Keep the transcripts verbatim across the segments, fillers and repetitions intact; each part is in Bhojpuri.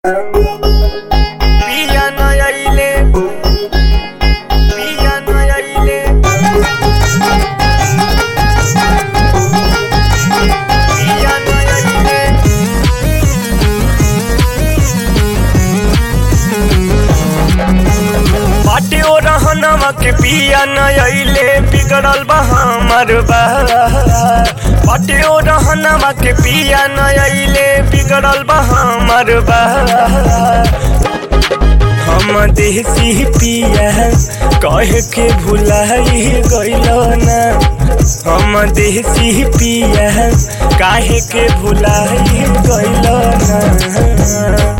पिया न आइले पिया न आइले पिया न आइले बाटे ओ रहनवा के पिया न आइले बिगड़ल बा हमर बा बाटे ओ रहनवा के पिया न आइले बिगड़ल बा हमर बा हम देसी पिया कह के भुलाई गइलो ना हम देसी पिया काहे के भुलाई गइलो ना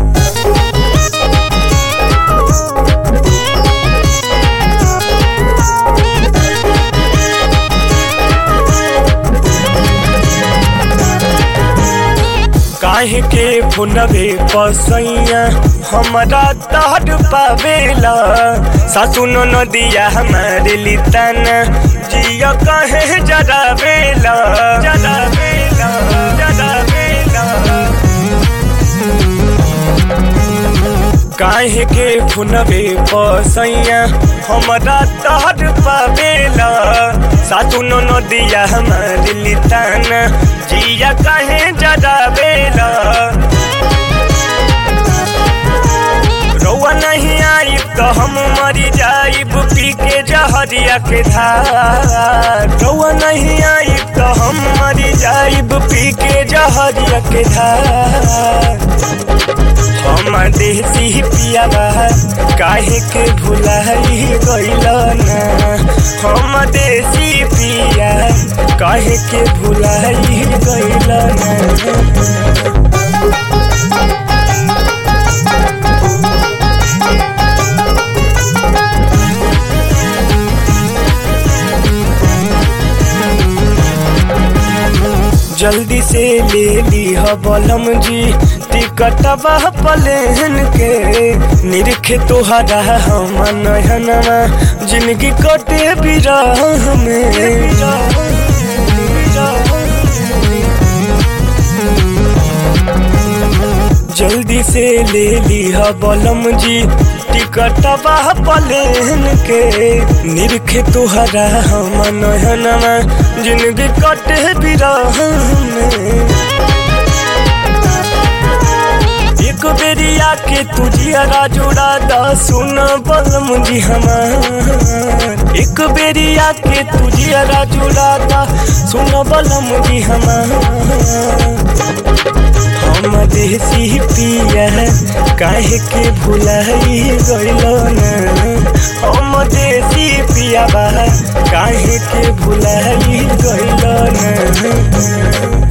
काहे के फुनबे पसैया हमरा तहर पावेला सासु नदिया हमारे लिताना जिया काहे जरावेला जरावेला जरावेला काहे के फुनबे पसैया हमरा तहर पावेला सासु नदिया हमारे लिताना जिया काहे जरावेला रउआ नहीं आइब तो हम मरी जाइब पी के जहरिया के धार रउआ नहीं आइब तो हम मरी जाइब पी के जहरिया के धार हम देसी पिया काहे के भुलाई गइलो ना हम देसी पिया काहे के भुलाई गइलो ना जल्दी से ले ली बलम जी टिकटवा प्लेन के निरखे तोहरा हम नयनवा जिंदगी कटे बिरह में जल्दी से ले ली बलम जी टिकटवा प्लेन के निरखे तोहरा हम नयनवा जिंदगी कटे बिरह में एक बेरिया के तुझिया जुड़ा दा सुन बलम जी हमार एक बेरिया के तुझिया जुड़ा दा सुन बलम जी हमार हम देसी पिया काहे के भुलाई गइलो ना हम देसी पिया काहे के भुलाई गइलो ना।